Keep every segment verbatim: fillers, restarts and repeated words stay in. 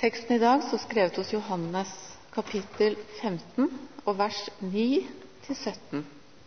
Teksten i dag så skrevet hos Johannes kapittel femten og vers ni til sytten.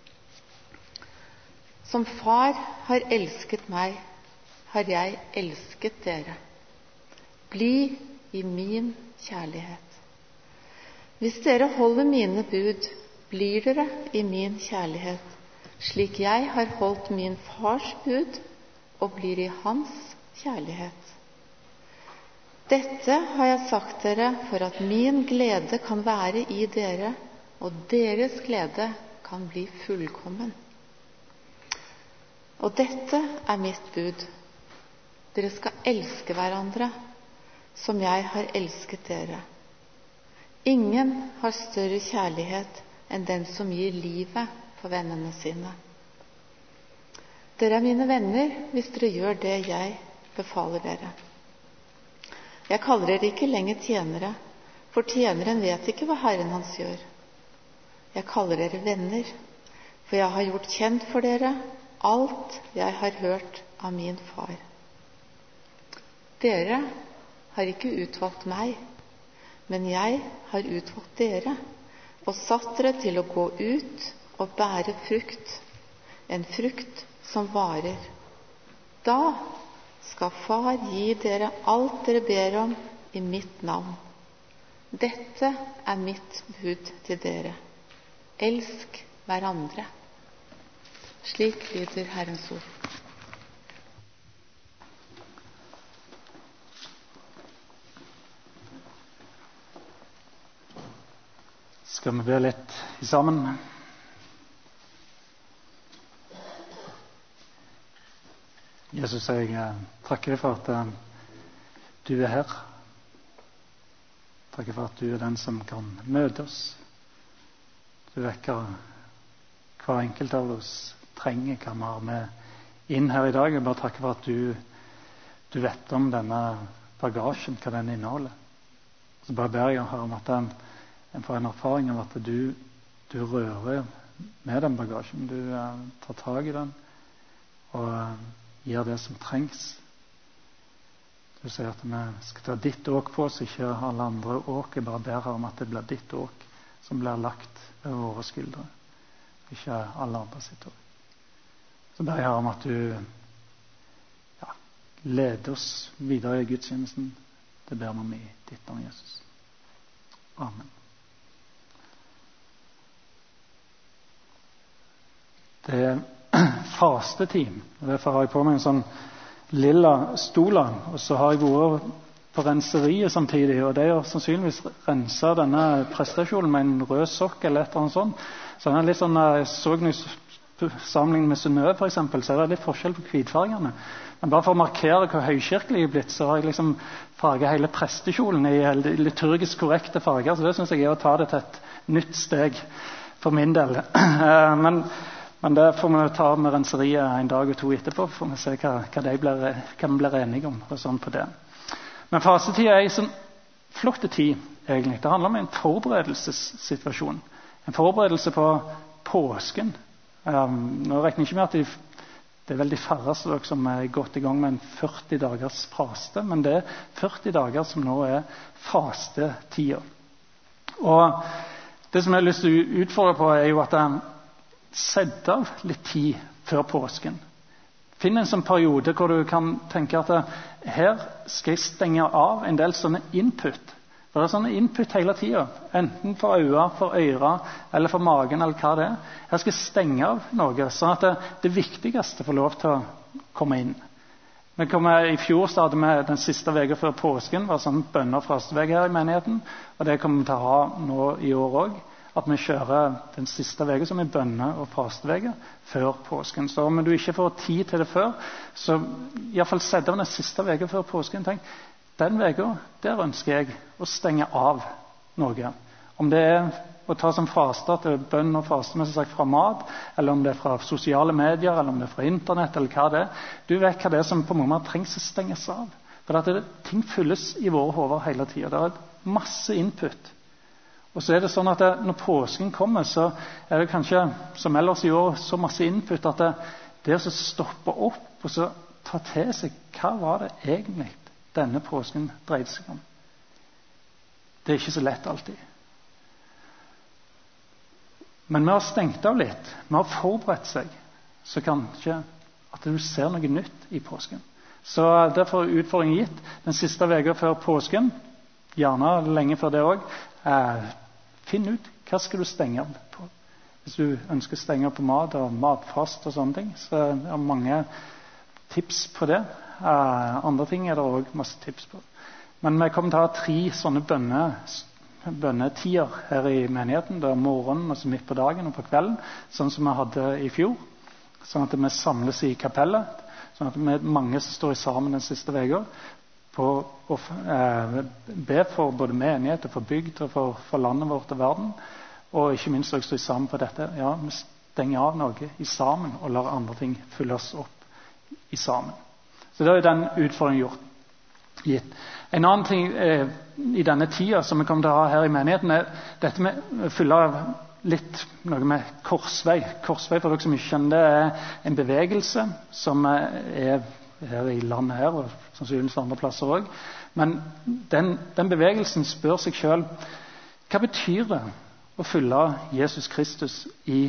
Som far har elsket meg, har jeg elsket dere. Bli i min kjærlighet. Hvis dere holder mine bud, blir dere i min kjærlighet, slik jeg har holdt min fars bud og blir i hans kjærlighet. Dette har jeg sagt dere for at min glede kan være i dere, og deres glede kan bli fullkommen. Og dette er mitt bud. Dere skal elske hverandre, som jeg har elsket dere. Ingen har større kjærlighet enn den som gir livet for vennene sine. Dere er mine venner hvis dere gjør det jeg befaler dere. Jeg kaller dere ikke lenger tjenere, for tjeneren vet ikke hva Herren hans gjør. Jeg kaller dere venner, for jeg har gjort kjent for dere alt jeg har hørt av min far. Dere har ikke utvalgt meg, men jeg har utvalgt dere og satt dere til å gå ut og bære frukt, en frukt som varer. Da skal Far gi dere alt dere ber om i mitt navn. Dette er mitt bud til dere. Elsk hverandre. Slik lyder Herrens ord. Skal vi be litt sammen? Jesus, jeg takker deg for at uh, du er her. Takker for at du er den som kan møte oss. Du vet hva hver enkelt av oss trenger, hva vi har med inn her i dag. Jeg bare takker for at du, du vet om denne bagasjen, hva den inneholder. Så bare ber jeg her om at den, en får en erfaring av at du, du rører med den bagasjen. Du uh, tar tag i den og uh, gir det som trengs. Du sier at vi skal ta ditt åk på oss, ikke alle andre åk. Jeg bare ber her om at det blir ditt åk som blir lagt over våre skuldre, ikke alle andre sitt åk. Så ber jeg her om at du ja, leder oss videre i gudstjenesten. Det ber vi om i ditt navn, Jesus. Amen. Det er fastetid. Derfor har jeg på meg en sånn lilla stola, og så har jeg vært på renseriet samtidig, og det er sannsynligvis rensa denne prestasjonen med en rød sokk eller et eller annet sånt. Så den er litt sånn, jeg så den i sammenligning med Synnøve for eksempel, så er det litt forskjell på hvitfargene. Men bare for å markere hvor høykirkelig jeg er blitt, så har jeg liksom farget hele prestekjolen i liturgisk korrekte farger, så det synes jeg er å ta det til et nytt steg for min del. Men Men det får vi ta med renseriet en dag og to etterpå, for vi se hva, hva, de blir, hva vi blir enige om og sånn på det. Men fastetid er en sånn flott tid, egentlig. Det handler om en forberedelsessituasjon. En forberedelse på påsken. Um, nå regner jeg ikke med at de, det er veldig færreste dere som er gått i gang med en førti dagers faste, men det er førti dager som nå er fastetida. Og det som jeg har lyst til å utfordre på, er jo at um, sett av litt tid før påsken. Finn en sånn periode hvor du kan tenke at her skal jeg stenge av en del sånne input. Det er sånne input hele tiden, enten for øyne, for øyre, eller for magen, eller hva det er. Her skal jeg stenge av noe, sånn at det, det viktigste får lov til å komme inn. Vi kommer i fjor startet med den siste veka før påsken, var sånn bønne- og fasteveke her i menigheten, og det kommer vi til å ha nå i år også. At vi kjører den siste veka som er bønne- og fasteveke før påsken. Så om du ikke får tid til det før, så i hvert fall sett av den siste veka før påsken. Tenk, den veka, der ønsker jeg å stenge av noe. Om det er å ta som faste til bønn og faste med, som sagt, fra mat, eller om det er fra sosiale medier, eller om det er fra internett, eller hva det er. Du vet hva det er som på mange måter trengs å stenges av. For at det, ting fylles i våre hoder hele tiden. Det er masse input. Og så er det sånn at det, når påsken kommer, så er det kanskje, som ellers i år, så masse input at det, det å stoppe opp og så ta til seg, hva var det egentlig denne påsken dreide seg om? Det er ikke så lett alltid. Men vi har stengt av litt. Vi har forberedt seg. Så kanskje at du ser noe nytt i påsken. Så derfor er utfordringen gitt. Den siste veka før påsken, gjerne lenge før det også, eh, finn ut hva skal du stenge av på. Hvis du ønsker å stenge på mat og matfast og sånne ting, så er det mange tips på det. Eh, andre ting er det også masse tips på. Men vi kommer til å ha tre sånne bønne, bønnetider her i menigheten. Det er morgenen, altså midt på dagen og på kvelden, sånn som vi hadde i fjor. Sånn at vi samles i kapellet. Sånn at vi er mange som står sammen den siste veka på å eh, be for både menighet og for bygd og for, for landet vårt og verden. Og ikke minst også stå sammen på dette. Ja, vi stenger av noe i sammen og lar andre ting fylles opp i sammen. Så det er den utfordringen gjort. Gitt. En annen ting eh, i denne tida som vi kommer til å ha her i menigheten, er dette med å fylle litt noe med korsvei. Korsvei, for dere som ikke kjenner det, er en bevegelse som er her i landet her, og sannsynligvis andre plasser også. Men den, den bevegelsen spør seg selv, hva betyr det å følge Jesus Kristus i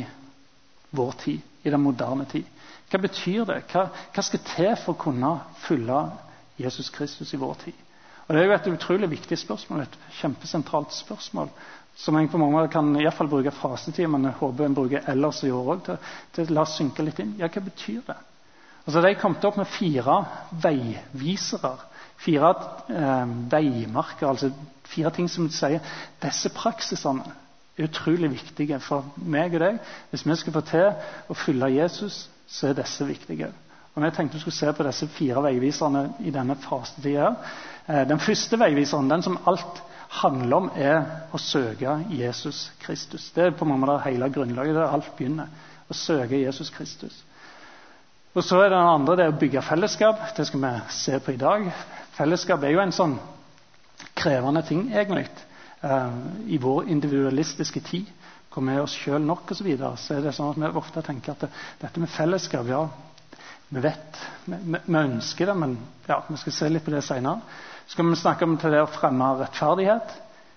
vår tid, i den moderne tid? Hva betyr det? Hva, hva skal til for å kunne følge Jesus Kristus i vår tid? Og det er jo et utrolig viktig spørsmål, et kjempesentralt spørsmål, som jeg på mange måter kan i hvert fall bruke fastetid, men jeg håper en bruker ellers i år også, til, til å la synke litt inn. Ja, hva betyr det? Og så har de kommet opp med fire veivisere, fire eh, veimarker, altså fire ting som sier disse praksisene er utrolig viktige for meg og deg. Hvis vi skal få til å følge Jesus, så er disse viktige. Og jeg tenkte vi skulle se på disse fire veiviserne i denne fastetida her. Eh, den første veiviseren, den som alt handler om, er å søke Jesus Kristus. Det er på mange måter hele grunnlaget, det er alt begynner. Å søke Jesus Kristus. Og så er det den andre, det er å bygge fellesskap. Det skal vi se på i dag. Fellesskap er jo en sånn krevende ting egentlig. Uh, I vår individualistiske tid, hvor vi er oss selv nok og så videre, så er det sånn at vi ofte tenker at det, dette med fellesskap, ja, vi vet, vi, vi ønsker det, men ja, vi skal se litt på det senere. Så skal vi snakke om til det å fremme rettferdighet,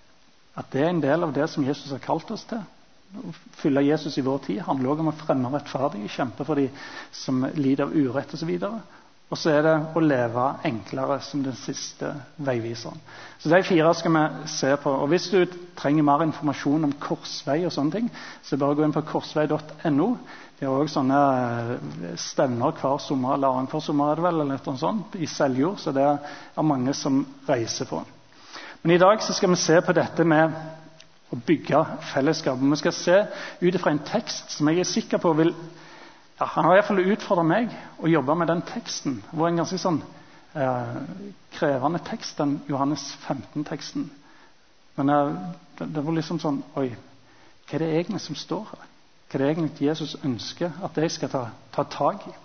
at det er en del av det som Jesus har kalt oss til. Å følge Jesus i vår tid handler også om å fremme rettferdighet, kjempe for de som lider av urett og så videre. Og så er det å leve enklere som den siste veiviseren. Så de fire skal vi se på. Og hvis du trenger mer informasjon om korsvei og sånne ting, så bare gå inn på korsvei punktum no. Det er også sånne stevner hver sommer, eller annenhver sommer er det vel, eller noe sånt, i Seljord, så det er mange som reiser på. Men i dag så skal vi se på dette med å bygge fellesskap. Vi skal se ut fra en tekst som jeg er sikker på vil, ja, han har i hvert fall utfordret meg å jobbe med den teksten. Det var en ganske sånn eh, krevende tekst, den Johannes femten-teksten. Men eh, det, det var liksom sånn, oi, hva er det egentlig som står her? Hva er det egentlig Jesus ønsker at jeg skal ta, ta tag i?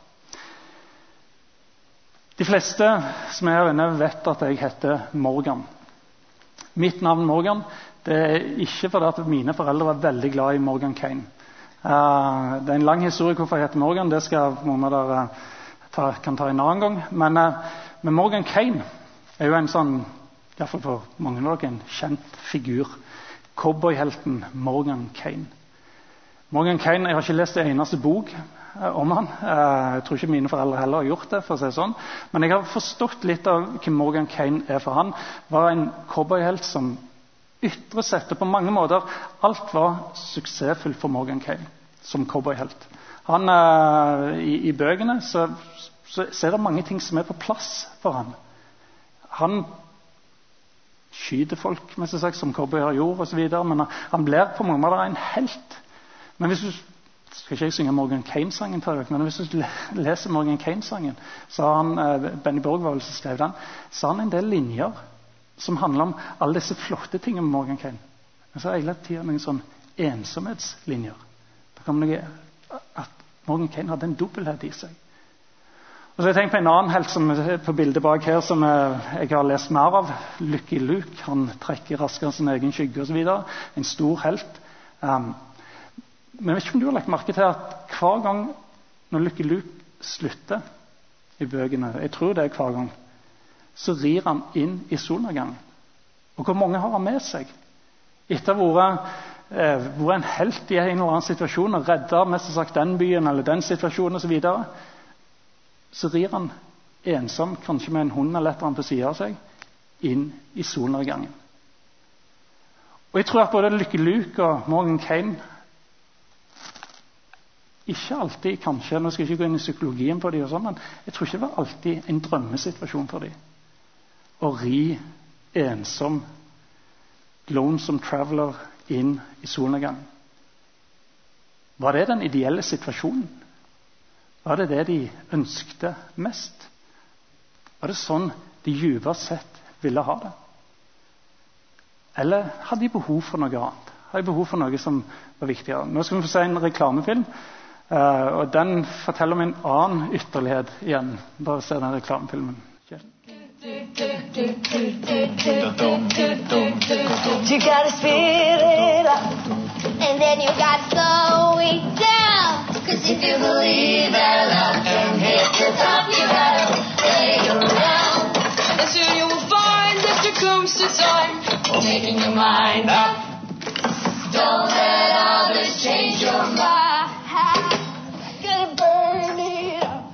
De fleste som er her inne vet at jeg heter Morgan. Mitt navn Morgan, det er ikke fordi at mine foreldre var veldig glad i Morgan Kane. Uh, det er en lang historie hvorfor jeg heter Morgan. Det skal man uh, ta, kan ta en annen gang. Men, uh, men Morgan Kane er jo en sånn, i hvert fall for mange av dere, en kjent figur. Cowboyhelten Morgan Kane. Morgan Kane, jeg har ikke lest en eneste bok uh, om han. Uh, jeg tror ikke mine foreldre heller har gjort det, for å si sånn. Men jeg har forstått litt av hvem Morgan Kane er, for han var en cowboyhelt som ytre sett, og på mange måter alt var suksessfullt for Morgan Kane som cowboyhelt. Han, uh, i, i bøkene så, så, så er det mange ting som er på plass for han. Han skyter folk, mest sagt, som cowboyer gjorde og så videre, men han, han blir på mange måter en helt. Men hvis du skal ikke jeg synge Morgan Kane-sangen til dere, men hvis du leser Morgan Kane-sangen, så har han, uh, Benny Borg var vel som skrev den, så har han en del linjer som handler om alle disse flotte tingene med Morgan Kane. Men så er det hele tiden noen sånn ensomhetslinjer. Det kommer noe at Morgan Kane hadde en dobbelthet i seg. Og så har jeg tenkt på en annen helt som er på bildet bak her, som jeg har lest mer av. Lucky Luke. Han trekker raskere sin egen skygge og så videre. En stor helt. Um, men jeg vet ikke om du har lagt merke til at hver gang når Lucky Luke slutter i bøkene, jeg tror det er hver gang, så rir han inn i solnedgangen. Og hvor mange har han med seg? Etter å ha eh, vært en helt i en eller annen situasjon og reddet mest sagt den byen eller den situasjonen og så videre, så rir han ensom, kanskje med en hund eller et eller annet på siden av seg, inn i solnedgangen. Og jeg tror at både Lucky Luke og Morgan Cain ikke alltid, kanskje, nå skal jeg ikke gå inn i psykologien på dem og sånn, men jeg tror ikke det var alltid en drømmesituasjon for dem. Å ri ensom, lonesome traveler inn i solnedgangen. Var det den ideelle situasjonen? Var det det de ønskte mest? Var det sånn de dypest sett ville ha det? Eller hadde de behov for noe annet? Hadde de behov for noe som var viktigere? Nå skal vi få se en reklamefilm, uh, og den forteller om en annen ytterlighet igjen. Bare se den reklamefilmen. You gotta speed it up, and then you gotta slow it down. Cause if you believe that love can hit the top, you gotta play around. And soon you will find that there comes a time for making your mind up. Don't let others change your mind. Gonna burn it up.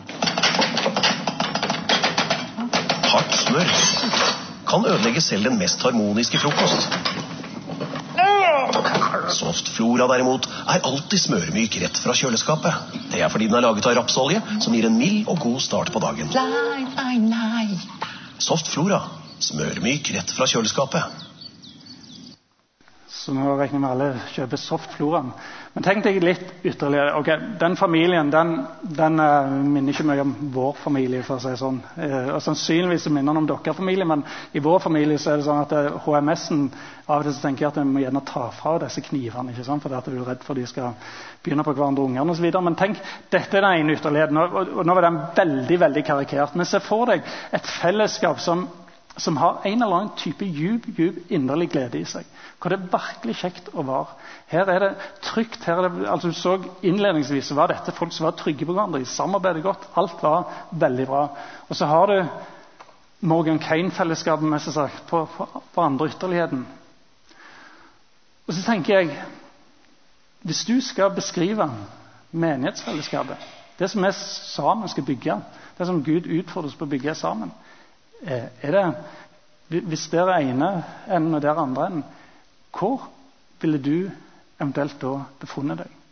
Hardt smør kan ødelegge selv den mest harmoniske frokost. Softflora derimot er alltid smørmyk rett fra kjøleskapet. Det er fordi den er laget av rapsolje, som gir en mild og god start på dagen. Softflora, smørmyk rett fra kjøleskapet. Så nå regner vi med alle kjøper softfloraen. Men tenk deg litt ytterligere. Ok, den familien, den, den uh, minner ikke mye om vår familie, for å si sånn. Uh, og sannsynligvis minner den om deres familie, men i vår familie så er det sånn at uh, H M S-en av og til så tenker jeg at vi må gjerne ta fra disse knivene, ikke sant? For at du er redd for at de skal begynne på hverandre ungene og så videre. Men tenk, dette er den ene ytterligheten, og, og, og nå var den veldig, veldig karikert. Men se for deg et fellesskap som som har en eller annen type djup, djup inderlig glede i seg. Hvor det er virkelig kjekt å være. Her er det trygt. Her er det, altså du så innledningsvis så var dette folk som var trygge på hverandre. De samarbeidet godt. Alt var veldig bra. Og så har du Morgan Cain-fellesskapet med seg sagt, på, på, på andre ytterligheten. Og så tenker jeg, hvis du skal beskrive menighetsfellesskapet, det som vi sammen skal bygge, det som Gud utfordrer oss på å bygge sammen, er det, hvis det er ene enden og det er andre enden, hvor ville du eventuelt da befunnet deg?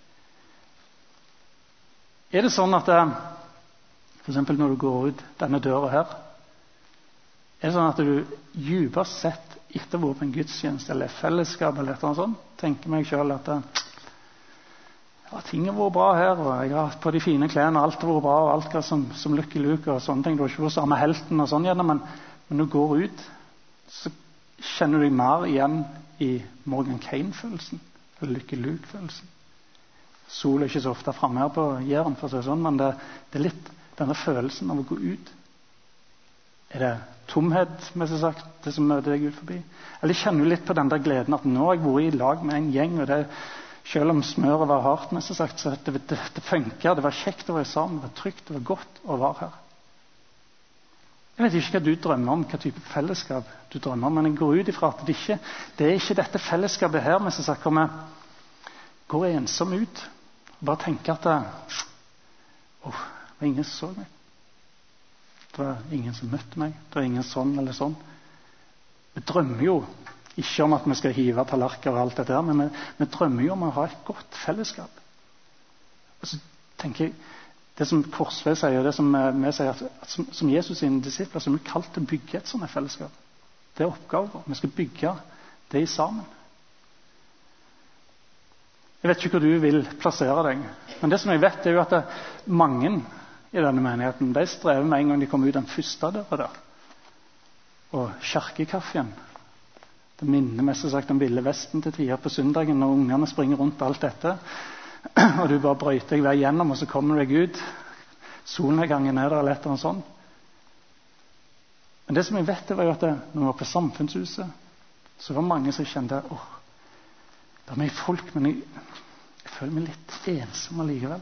Er det sånn at det, for eksempel når du går ut denne døra her, er det sånn at du dypest sett etter å være på en gudstjeneste eller fellesskap eller et eller annet sånt, tenker meg selv at det, ja, ting har vært bra her, og jeg har på de fine klærne, alt har vært bra, og alt er som, som Lucky Luke og sånne ting. Du har ikke vært samme helten og sånn gjerne, men når du går ut, så kjenner du deg mer igjen i Morgan Cain-følelsen, eller Lucky Luke-følelsen. Sol er ikke så ofte fremme her på Jæren, for å si sånn, men det, det er litt denne følelsen av å gå ut. Er det tomhet, med seg sagt, det som møter deg ut forbi? Eller kjenner du litt på den der gleden at nå har jeg vært i lag med en gjeng, og det selv om smøret var hardt, med seg sagt, så det, det, det funket, det var kjekt å være sammen, det var trygt, det var godt å være her. Jeg vet ikke hva du drømmer om, hva type fellesskap du drømmer om, men jeg går ut ifra at det ikke det er ikke dette fellesskapet her, med seg sagt, hvor vi går ensom ut, og bare tenker at det, oh, det var ingen som så meg. Det var ingen som møtte meg, det var ingen sånn eller sånn. Vi drømmer jo ikke om at vi skal hive tallerker og alt dette her, men vi, vi drømmer jo om å ha et godt fellesskap. Og så tenker jeg, det som Korsvei sier, det som vi sier, at, at som, som Jesus sine disipler, så er vi kalt til å bygge et sånt fellesskap. Det er oppgaver. Vi skal bygge det sammen. Jeg vet ikke hvor du vil plassere deg, men det som jeg vet er jo at det, mange i denne menigheten, de strever med en gang de kommer ut den første døra der. Og kjerkekaffen, det minner mest sagt om Ville Vesten til tider på søndagen når ungene springer rundt alt dette, og du bare brøyter deg vei gjennom, og så kommer deg ut. Solnedgangen er der, eller et eller annet sånt. Men det som jeg vet, det var jo at det, når vi var på Samfunnshuset, så var mange som kjente, åh, det er mye folk, men jeg, jeg føler meg litt ensom allikevel.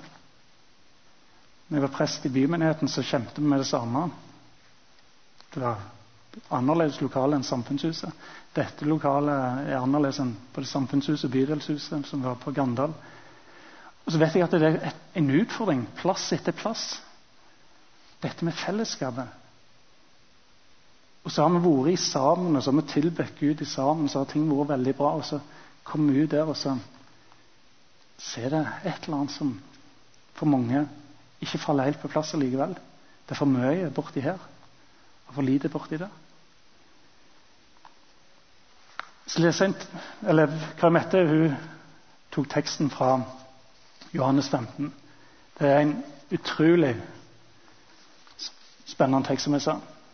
Når jeg var prest i bymenigheten, så kjente vi med det samme. Det var annerledes lokale enn Samfunnshuset. Dette lokalet er annerledes enn både Samfunnshuset og Bydelshuset som var på Gandal. Og så vet jeg at det er en utfordring, plass etter plass. Dette med fellesskapet. Og så har vi vært i sammen, og så har vi tilbedt Gud i sammen, så har ting vært veldig bra, og så kommer vi ut der, og så ser det et eller annet som for mange ikke faller helt på plass likevel. Det er for mye borti her, og for lite borti der. Så leser jeg, eller Kari Mette, hun tok teksten fra Johannes femten. Det er en utrolig spennende tekst, som jeg sa.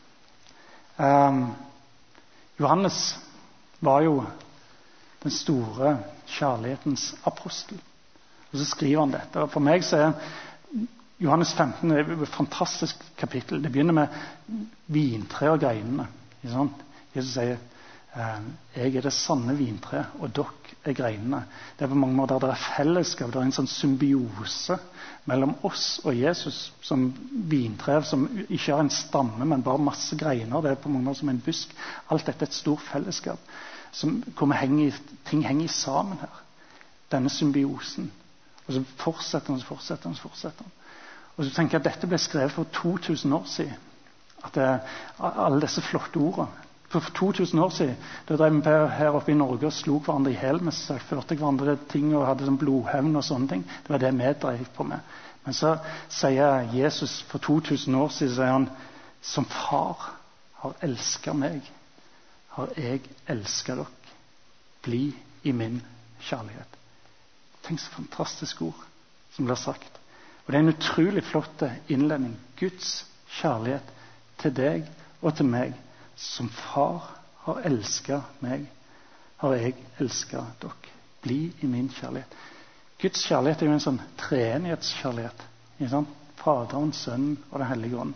Um, Johannes var jo den store kjærlighetens apostel. Og så skriver han dette. Og for meg så er Johannes femten et fantastisk kapittel. Det begynner med vintre og greinene. Jesus sier jeg er det sanne vintre, og dere er greinene. Det er på mange måter det er fellesskap, det er en sånn symbiose mellom oss og Jesus, som vintre som ikke har en stamme, men bare masse greiner. Det er på mange måter som en busk. Alt dette er et stort fellesskap, som, hvor vi henger, ting henger sammen her. Denne symbiosen. Og så fortsetter han, så fortsetter han, så fortsetter han. Og så tenker jeg at dette ble skrevet for to tusen år siden. At det, alle disse flotte ordene. For to tusen år siden, da drev vi her oppe i Norge og slo hverandre i hel, vi førte hverandre ting og hadde sånn blodhevn og sånne ting. Det var det vi drev på med. Men så sier Jesus for to tusen år siden, sier han, som far har elsket meg, har jeg elsket dere. Bli i min kjærlighet. Tenk så fantastisk ord som blir sagt. Og det er en utrolig flott innledning. Guds kjærlighet til deg og til meg. Som far har elsket meg, har jeg elsket dere. Bli i min kjærlighet. Guds kjærlighet er jo en sånn treenighetskjærlighet. Faderen, Sønnen og Den hellige ånd.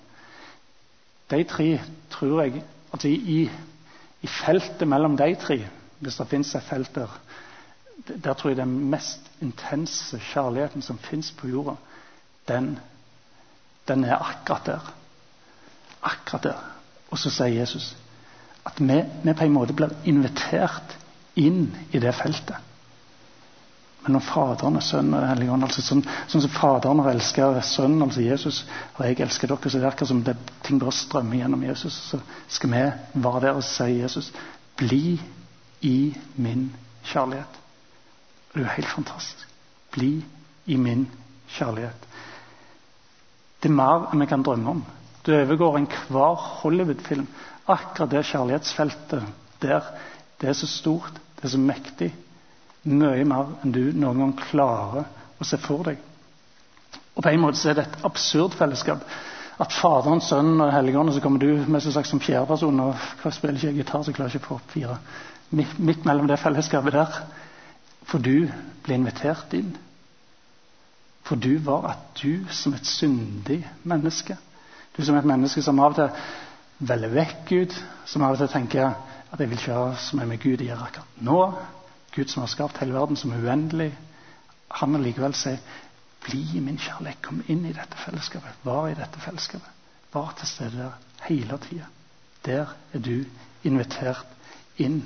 De tre tror jeg, altså i, i feltet mellom de tre, hvis det finnes et felt der, der tror jeg den mest intense kjærligheten som finnes på jorda, den, den er akkurat der. Akkurat der. Og så sier Jesus at vi, vi på en måte blir invitert inn i det feltet. Men når Faderen og Sønnen og Den hellige ånd, altså sånn, sånn som Faderen har elsket Sønnen, altså Jesus, har jeg elsket dere, så det er akkurat som det, ting bare strømmer gjennom Jesus. Så skal vi være der og si Jesus, bli i min kjærlighet. Det er jo helt fantastisk. Bli i min kjærlighet. Det er mer enn vi kan drømme om. Det overgår en hver Hollywood-film. Akkurat det kjærlighetsfeltet der, det er så stort, det er så mektig. Mye mer enn du noen gang klarer å se for deg. Og på en måte så er det et absurd fellesskap. At Faderen, Sønnen og Hellige Ånd, så kommer du med så sagt som fjerde person, og hva spiller ikke gitar, så klarer jeg ikke få opp fire. Midt, midt mellom det fellesskapet der. For du ble invitert inn. For du var at du som et syndig menneske, du som et menneske som av og til velger vekk Gud, som av og til tenker at jeg vil ikke ha som er med Gud gjør akkurat nå. Gud som har skapt hele verden som er uendelig. Han allikevel sier, bli i min kjærlighet, kom inn i dette fellesskapet. Var i dette fellesskapet. Var til stede der hele tiden. Der er du invitert inn.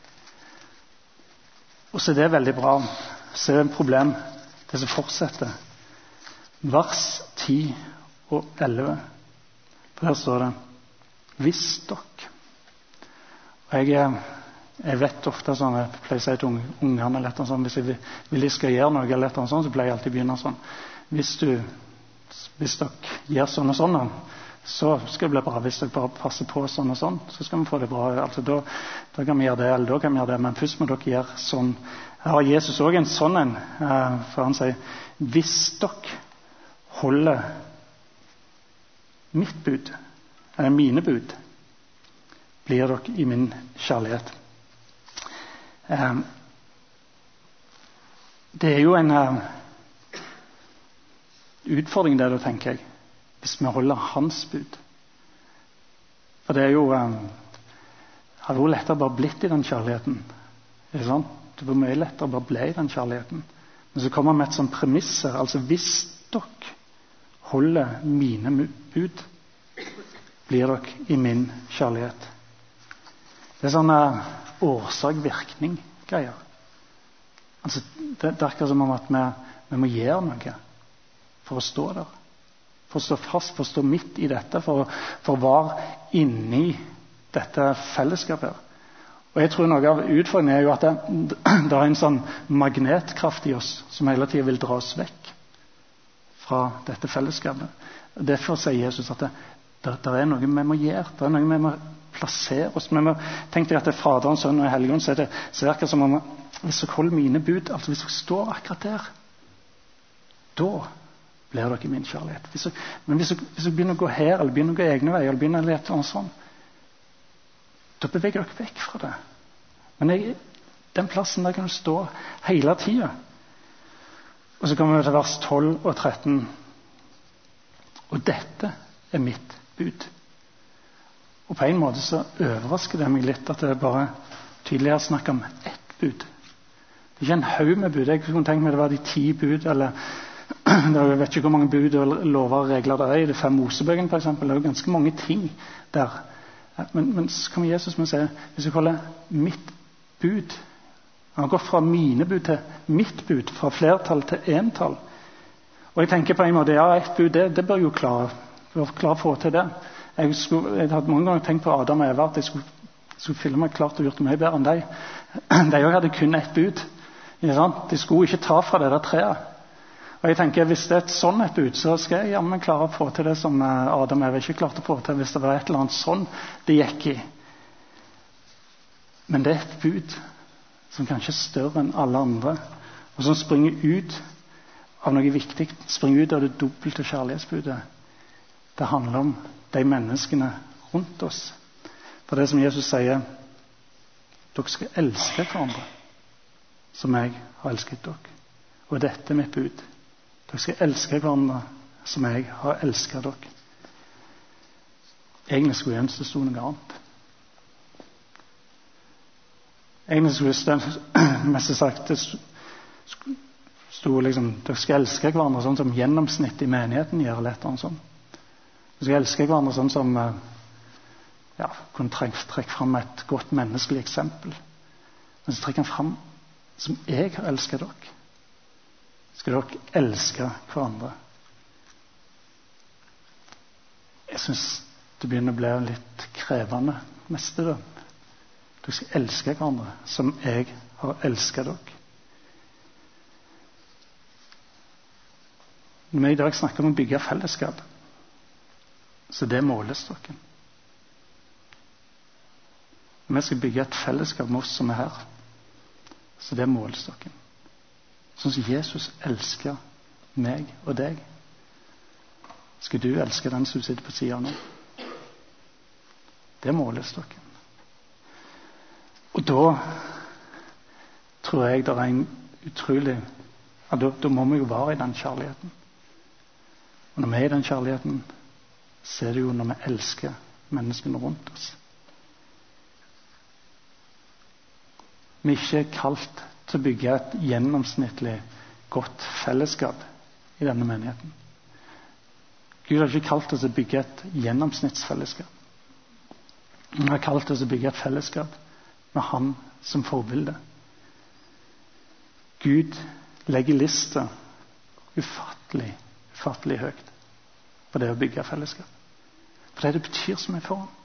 Og så er det veldig bra. Så er det en problem, det som fortsetter. Vers ti og elleve. For her står det, hvis dere. Og jeg, jeg vet ofte sånn, jeg pleier å si til ungene eller sånn, hvis jeg vil, vil de skal gjøre noe eller sånn, så pleier jeg alltid å begynne sånn. Hvis, du, hvis dere gjør sånn og sånn, så skal det bli bra. Hvis dere bare passer på sånn og sånn, så skal vi få det bra. Altså, da, da kan vi gjøre det, eller da kan vi gjøre det. Men først må dere gjøre sånn. Her har Jesus også en sånn en, for han sier, hvis dere holder mitt bud, eller mine bud, blir dere i min kjærlighet. Um, det er jo en uh, utfordring der, da, tenker jeg, hvis vi holder hans bud. For det er jo um, hadde vært lettere bare blitt i den kjærligheten. Er det sant? Det var mye lettere bare ble i den kjærligheten. Men så kommer vi med et sånt premisser, altså hvis dere holder mine bud, blir dere i min kjærlighet. Det er sånne årsak-virkning-greier. Altså, det, det er akkurat som om at vi, vi må gjøre noe for å stå der. For å stå fast, for å stå midt i dette, for, for å være inni dette fellesskapet. Og jeg tror noe av utfordringen er jo at det, det er en sånn magnetkraft i oss som hele tiden vil dra oss vekk fra dette fellesskapet. Og derfor sier Jesus at det, det, det er noe vi må gjøre, det er noe vi må plassere oss. Vi må tenke at det er Faderen, Sønnen og Helligånd, så er det, så er det akkurat som om hvis dere holder mine bud, altså hvis dere står akkurat der, da blir dere min kjærlighet. Hvis dere, men hvis dere, hvis dere begynner å gå her, eller begynner å gå egne veier, eller begynner å lete noe sånn, da beveger dere vekk fra det. Men jeg, den plassen der kan du stå hele tiden. Og så kommer vi til vers tolv og tretten. Og dette er mitt bud. Og på en måte så overrasker det meg litt at det bare tydeligere snakker om ett bud. Det er ikke en haug med bud. Jeg kunne tenkt meg det var de ti bud, eller jeg vet ikke hvor mange bud og lover og regler det er i de fem Mosebøkene for eksempel. Det er jo ganske mange ting der. Men, men så kommer Jesus med å si, hvis jeg holder mitt bud, han har gått fra mine bud til mitt bud, fra flertall til entall. Og jeg tenker på en måte, ja, ett bud, det, det bør jo klare, bør klare å få til det. Jeg, skulle, jeg hadde mange ganger tenkt på Adam og Eva, at jeg skulle, skulle fylle meg klart og gjort det mye bedre enn deg. De hadde kun ett bud. De skulle ikke ta fra det der treet. Og jeg tenker, hvis det er et sånn et bud, så skal jeg jammen klare å få til det som Adam og Eva ikke klarte å få til, hvis det var et eller annet sånn det gikk i. Men det er et bud som kanskje er større enn alle andre, og som springer ut av noe viktig, springer ut av det dobbelte kjærlighetsbudet. Det handler om de menneskene rundt oss. For det som Jesus sier, dere skal elske hverandre som jeg har elsket dere. Og dette er mitt bud. Dere skal elske hverandre som jeg har elsket dere. Egentlig skulle jeg ønske det stod noe annet. Egentlig skulle det mest sagt det stod liksom, dere skal elske hverandre sånn som gjennomsnitt i menigheten gjør, eller et eller annet sånt. Dere skal elske hverandre sånn som ja, kunne trekke, trekke fram et godt menneskelig eksempel. Men så trekker han fram som jeg har elsket dere. Skal dere elske hverandre? Jeg synes det begynner å bli litt krevende meste da. Dere skal elske hverandre som jeg har elsket dere. Når vi i dag snakker om å bygge fellesskap, så det måles dere. Når vi skal bygge et fellesskap med oss som er her, så det måles dere. Sånn som Jesus elsker meg og deg, skal du elske den som sitter på siden nå. Det måles dere. Og da tror jeg det er en utrolig ja, da, da må vi jo være i den kjærligheten. Og når vi er i den kjærligheten, så er det jo når vi elsker menneskene rundt oss. Vi er ikke kalt til å bygge et gjennomsnittlig godt fellesskap i denne menigheten. Gud har ikke kalt oss til å bygge et gjennomsnittsfellesskap. Han har kalt oss til å bygge et fellesskap med Han som forbilde. Gud legger lista ufattelig, ufattelig høyt for det å bygge fellesskap. For det betyr så mye for ham.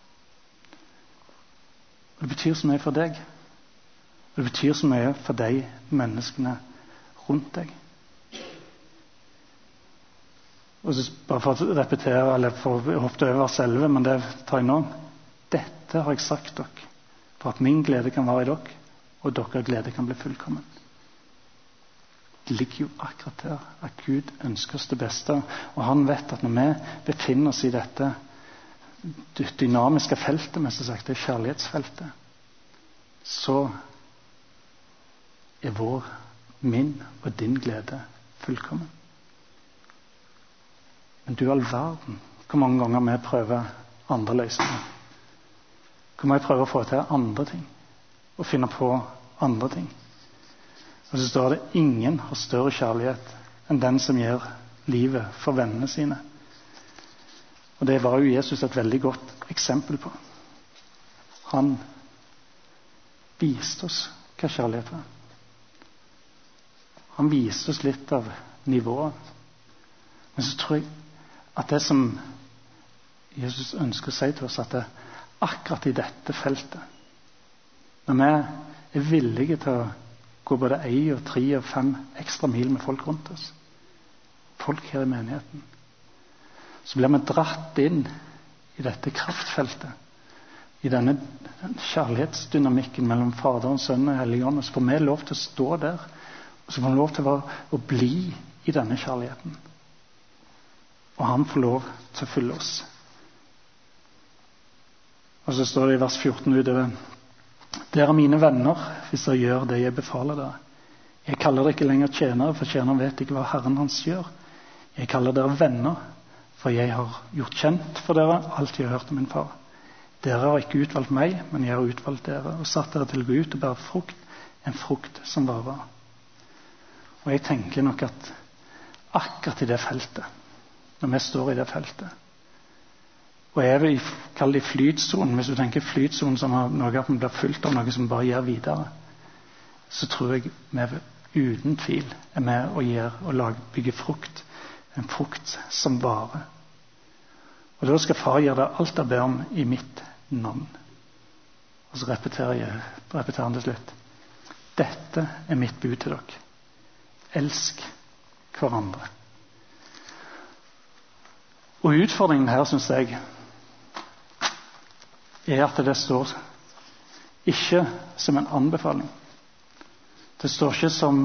Og det betyr så mye for deg. Og det betyr så mye for de menneskene rundt deg. Og så bare for å repetere, eller for å hoppe over selve, men det tar jeg nå. Dette har jeg sagt dere, for at min glede kan være i dere, og deres glede kan bli fullkommen. Det ligger jo akkurat der at Gud ønsker oss det beste, og han vet at når vi befinner oss i dette dynamiske feltet, mest sagt, det kjærlighetsfeltet, så er vår, min og din glede fullkommen. Men du all verden, hvor mange ganger vi prøver andre løsninger. Hvor vi prøver å få til andre ting, og finne på andre ting. Og så står det, ingen har større kjærlighet enn den som gir livet for vennene sine. Og det var jo Jesus et veldig godt eksempel på. Han viste oss hva kjærlighet var. Han viste oss litt av nivået. Men så tror jeg at det som Jesus ønsker å si til oss, at det akkurat i dette feltet, når vi er villige til å gå både en og tre og fem ekstra mil med folk rundt oss, folk her i menigheten, så blir vi dratt inn i dette kraftfeltet, i denne kjærlighetsdynamikken mellom Faderen, Sønnen og Helligånden. Så får vi lov til å stå der, og så får vi lov til å, å bli i denne kjærligheten. Og han får lov til å fylle oss. Og så står det i vers fjorten utover: dere er mine venner hvis dere gjør det jeg befaler dere. Jeg kaller dere ikke lenger tjenere, for tjeneren vet ikke hva Herren hans gjør. Jeg kaller dere venner, for jeg har gjort kjent for dere alt jeg har hørt om min far. Dere har ikke utvalgt meg, men jeg har utvalgt dere og satt dere til å gå ut og bære frukt, en frukt som varer. Og jeg tenker nok at akkurat i det feltet, når vi står i det feltet, og jeg vil kalle det flytsonen, hvis du tenker flytsonen som har noe at man blir fulgt av noe som bare gjør videre, så tror jeg vi uten tvil er med og gjør og lager, bygger frukt, en frukt som varer. Og da skal far gjøre det alt jeg ber om i mitt navn. Og så repeterer jeg, repeterer han til slutt: dette er mitt bud til dere. Elsk hverandre. Og utfordringen her, synes jeg, er at det står ikke som en anbefaling. Det står ikke som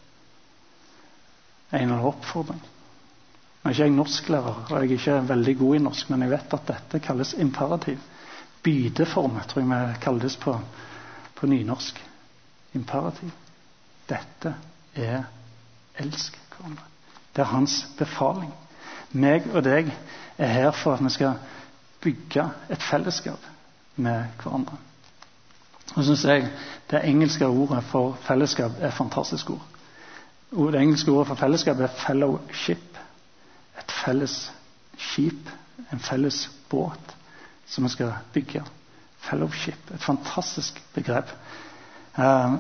en oppfordring. Nå er ikke jeg norsklærer, og jeg er ikke veldig god i norsk, men jeg vet at dette kalles imperativ. Bydeform, tror jeg vi kalles på, på nynorsk. Imperativ. Dette er elsk hverandre. Det er hans befaling. Meg og deg er her for at vi skal bygge et fellesskap med hverandre. Og så synes jeg det engelske ordet for fellesskap er fantastisk ord. Det engelske ordet for fellesskap er fellowship. Et felles skip, en felles båt som vi skal bygge. Fellowship, et fantastisk begrep. Uh,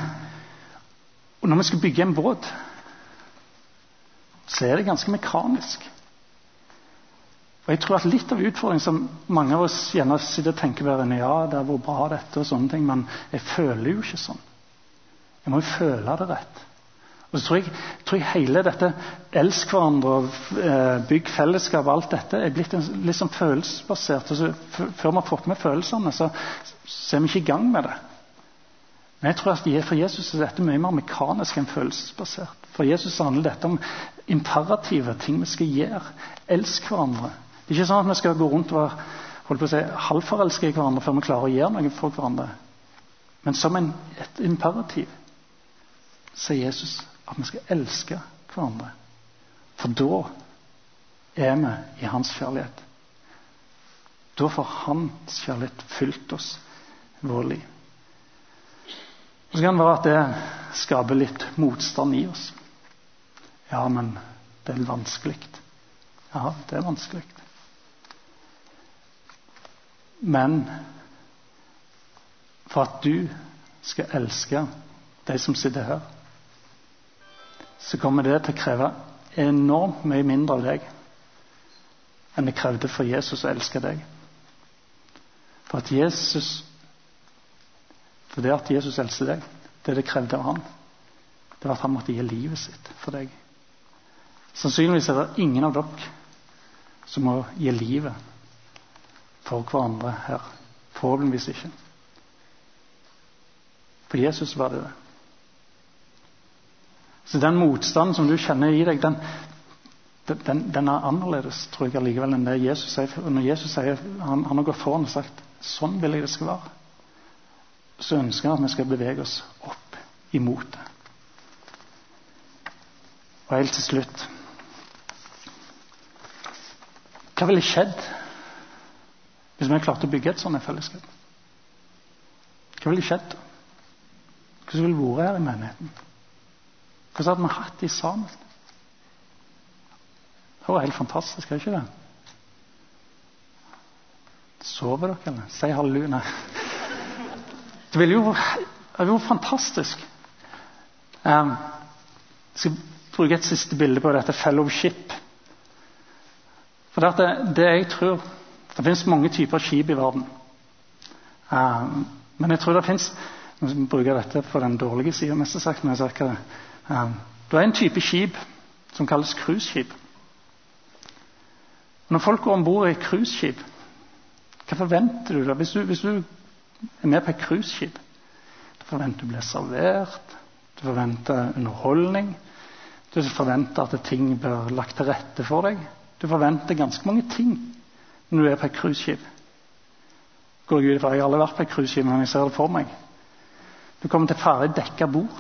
og når vi skal bygge en båt, så er det ganske mekanisk. Og jeg tror at litt av utfordringen som mange av oss gjerne sitter og tenker over, ja, det er hvor bra dette og sånne ting, men jeg føler jo ikke sånn. Jeg må jo føle det rett. Og så tror jeg, tror jeg hele dette elsk hverandre og bygg fellesskap og alt dette er blitt en, litt sånn følelsesbasert. Og så, før vi har fått med følelsene, så, så er vi ikke i gang med det. Men jeg tror at for Jesus er dette mye mer mekanisk enn følelsesbasert. For Jesus handler dette om imperative ting vi skal gjøre. Elsk hverandre. Det er ikke sånn at vi skal gå rundt og være, holdt på å si, halvforelske i hverandre før vi klarer å gjøre noe for hverandre. Men som en, et imperativ sier Jesus at vi skal elske hverandre. For da er vi i hans kjærlighet. Da får hans kjærlighet fylt oss vår liv. Og så kan det være at det skaper litt motstand i oss. Ja, men det er vanskelig. Ja, det er vanskelig. Men for at du skal elske de som sitter her, så kommer det til å kreve enormt mye mindre av deg enn det krevde for Jesus å elske deg. For at Jesus for det at Jesus elsker deg, det det krevde av han, det var at han måtte gi livet sitt for deg. Sannsynligvis er det ingen av dere som må gi livet for hverandre her. Forhåpentligvis ikke. For Jesus var det det. Så den motstanden som du kjenner i deg, den, den, den er annerledes, tror jeg allikevel, enn det Jesus sier. Og når Jesus sier, han, han har gått foran og sagt, sånn vil jeg det skal være, så ønsker han at vi skal bevege oss opp imot det. Og helt til slutt, hva ville skjedd hvis vi klarte å bygge et sånt fellesskap? Hva ville skjedd? Hva ville vært her i menigheten? Hva hadde vi hatt de sammen? Det var helt fantastisk, er ikke det? Sover dere, eller? Si halleluja. Det ville jo det var fantastisk. Um, jeg skal bruke et siste bilde på dette fellowship. For det, det, det jeg tror det finnes mange typer skip i verden. Um, men jeg tror det finnes, jeg bruker dette på den dårlige siden mest sagt, men jeg sagt det. Um, det er en type skip som kalles cruiseskip. Når folk går ombord i et cruiseskip, hva forventer du da? Hvis du, hvis du er med på et cruiseskip, du forventer du blir servert, du forventer underholdning, du forventer at ting blir lagt til rette for deg. Du forventer ganske mange ting når du er på et cruiseskip. Går Gud, for jeg har aldri vært på et cruiseskip, men jeg ser det for meg. Du kommer til ferdig dekket bord.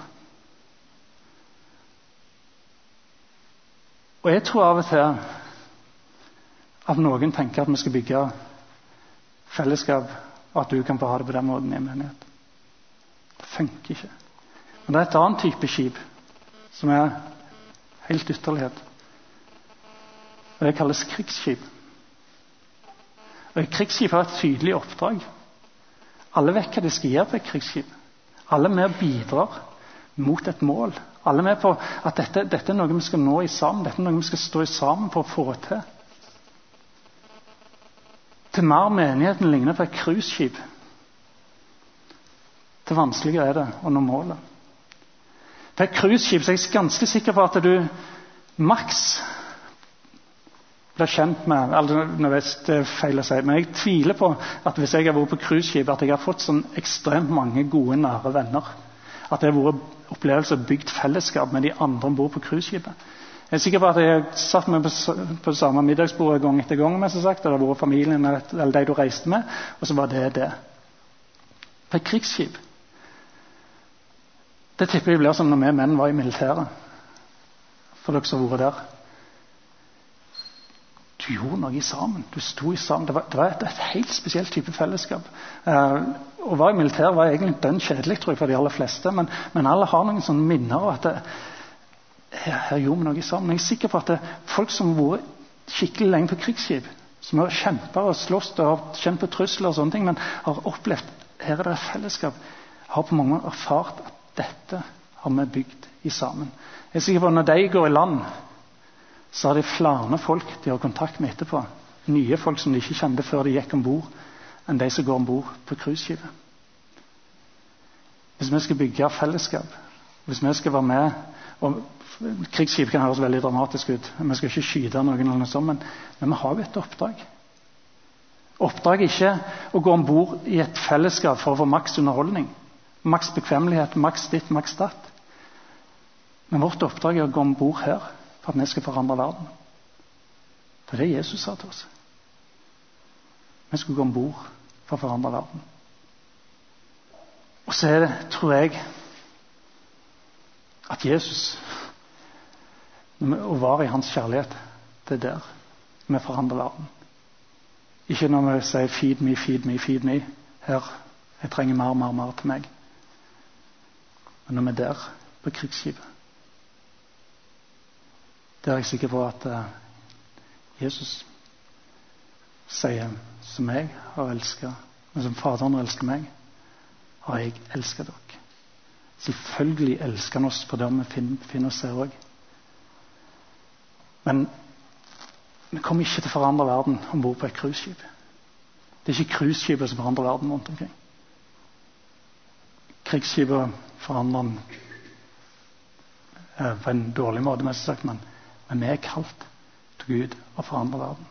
Og jeg tror av og til at noen tenker at vi skal bygge fellesskap, og at du kan få ha det på den måten i en menighet. Det funker ikke. Men det er et annet type skip som er helt ytterlighet. Og det kalles krigsskip. Og et krigsskip har et tydelig oppdrag. Alle vet hva de skal gjøre på et krigsskip. Alle er med og bidrar mot et mål. Alle er med på at dette, dette er noe vi skal nå i sammen. Dette er noe vi skal stå i sammen for å få til. Til mer menigheten ligner på et cruiseskip, til vanskeligere er det å nå målet. På et cruiseskip så er jeg ganske sikker på at du maks blir kjent med, altså, nå vet jeg, det er feil å si, men jeg tviler på at hvis jeg har vært på cruiseskip, at jeg har fått sånn ekstremt mange gode, nære venner. At det har vært opplevelse å bygge fellesskap med de andre ombord på cruiseskipet. Jeg er sikker på at jeg satt med på, på samme middagsbordet gang etter gang, med, sagt, og det var familien eller de du reiste med, og så var det det. På et krigsskip. Det tipper jeg blir som når vi menn var i militæret. For dere som har vært der. Du gjorde noe sammen. Du sto i sammen. Det var, det var et, et helt spesielt type fellesskap. Uh, å være i militæret var egentlig dønn kjedelig, tror jeg, for de aller fleste, men, men alle har noen sånne minner av at det, her, her gjorde vi noe sammen. Jeg er sikker på at det, folk som har vært skikkelig lenge på krigsskip, som har kjempet og slåss og har kjent på trusler og sånne ting, men har opplevd, her er det fellesskap, har på mange måter erfart at dette har vi bygd i sammen. Jeg er sikker på at når de går i land, så har de flere folk de har kontakt med etterpå. Nye folk som de ikke kjente før de gikk ombord, enn de som går ombord på cruiseskipet. Hvis vi skal bygge fellesskap, hvis vi skal være med, og krigsskip kan høres veldig dramatisk ut, vi skal ikke skyte noen eller noe sånt, men, men vi har jo et oppdrag. Oppdrag er ikke å gå ombord i et fellesskap for å få maks underholdning, maks bekvemmelighet, maks ditt, maks datt. Men vårt oppdrag er å gå ombord her for at vi skal forandre verden. Det er det Jesus sa til oss. Vi skal gå ombord for å forandre verden. Og så er det, tror jeg, at Jesus, å være i hans kjærlighet, det er der vi forandrer verden. Ikke når vi sier feed me, feed me, feed me. Her, jeg trenger mer, mer, mer til meg. Men når vi er der på krigsskipet, der er jeg sikker på at uh, Jesus sier, som jeg har elsket, og som Faderen elsker meg, har jeg elsket dere. Selvfølgelig elsker han oss på det vi finner, finner oss her også. Men vi kommer ikke til å forandre verden ombord på et cruiseskip. Det er ikke cruiseskipet som forandrer verden rundt omkring. Krigsskipet forandrer den uh, på en dårlig måte, mest sagt, men Men vi er kalt til Gud å forandre verden.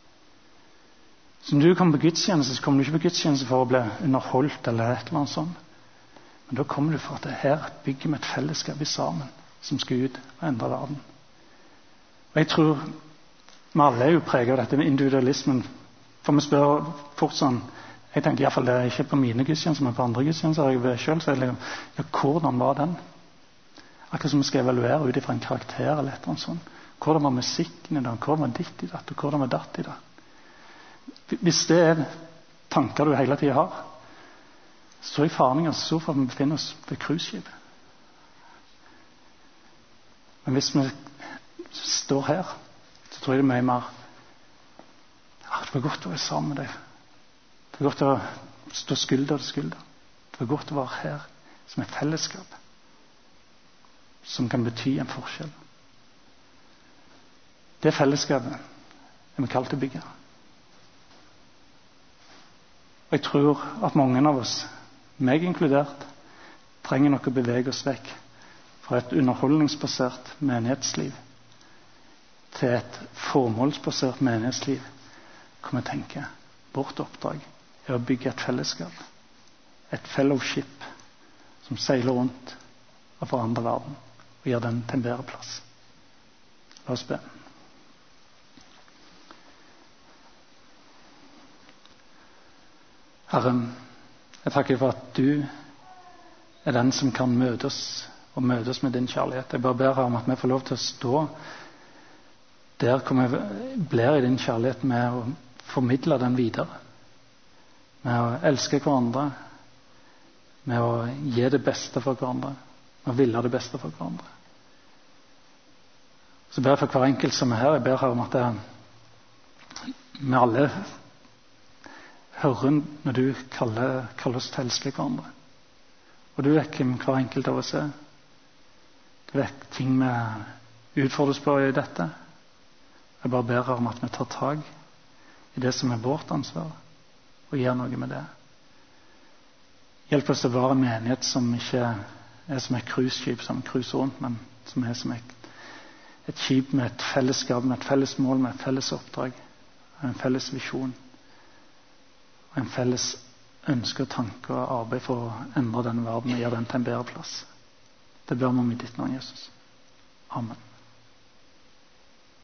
Så når du kommer på gudstjeneste, så kommer du ikke på gudstjeneste for å bli underholdt eller et eller annet sånt. Men da kommer du for at det her bygger vi et fellesskap i sammen som skal ut og endre verden. Og jeg tror vi alle er jo preget av dette med individualismen. For vi spør fort sånn, jeg tenker i hvert fall det er ikke på mine gudstjenester, men på andre gudstjenester jeg ved selv, så er det liksom, ja, hvordan var den? Akkurat som vi skal evaluere ut ifra en karakter eller et eller annet sånt. Hvordan var musikken i dag? Hvordan var ditt i det? Og hvordan var datt i det? Hvis det er tanker du hele tiden har, så er faren så for vi befinner oss ved cruiseskipet. Men hvis vi står her, så tror jeg det er mye mer ja, det var godt å være sammen med deg. Det var godt å stå skulder til skulder. Det Det er godt å være her som et fellesskap som kan bety en forskjell. Det fellesskapet er vi kalt til å bygge. Og jeg tror at mange av oss, meg inkludert, trenger nok å bevege oss vekk fra et underholdningsbasert menighetsliv til et formålsbasert menighetsliv, hvor vi tenker vårt oppdrag er å bygge et fellesskap, et fellowship som seiler rundt og forandrer verden og gjør den til en bedre plass. La oss be. Herre, jeg takker for at du er den som kan møte oss og møte oss med din kjærlighet. Jeg bare ber her om at vi får lov til å stå der hvor vi blir i din kjærlighet, med å formidle den videre, med å elske hverandre, med å gi det beste for hverandre, med å ville det beste for hverandre. Så ber jeg for hver enkelt som er her. Jeg ber her om at vi alle hører når du kaller, kaller oss til å elske hverandre. Og du vet hvem hver enkelt av oss er. Du vet ting vi utfordres på i dette. Jeg bare ber her om at vi tar tag i det som er vårt ansvar, og gjør noe med det. Hjelp oss til å være en menighet som ikke er som et cruiseskip som cruiser rundt, men som er som et, et skip med et fellesskap, med et felles mål, med et felles oppdrag, en felles visjon, og en felles ønske og tanke og arbeid for å endre denne verden og gjøre den til en bedre plass. Det ber vi om i ditt navn, Jesus. Amen.